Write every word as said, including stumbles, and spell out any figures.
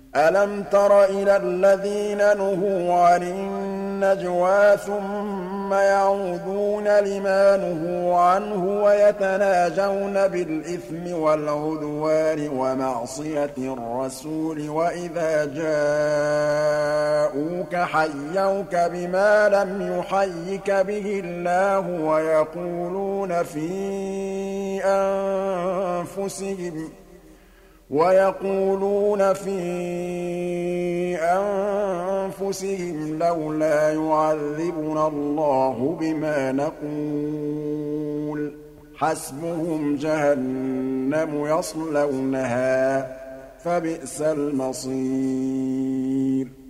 أَلَمْ تَرَ إِلَى الَّذِينَ نُهُوا عَنِ النَّجْوَىٰ ثُمَّ يَعُودُونَ لِمَا نُهُوا عَنْهُ وَيَتَنَاجَوْنَ بِالْإِثْمِ وَالْعُدْوَانِ وَمَعْصِيَتِ الرَّسُولِ وَإِذَا جَاءُوكَ حَيَّوْكَ بِمَا لَمْ يُحَيِّكَ بِهِ اللَّهُ وَيَقُولُونَ فِي أَنفُسِهِمْ وَيَقُولُونَ فِي أَنفُسِهِمْ لَوْلَا يُعَذِّبُنَا اللَّهُ بِمَا نَقُولُ ۖ حَسْبُهُمْ جَهَنَّمُ يَصْلَوْنَهَا ۖ فَبِئْسَ الْمَصِيرُ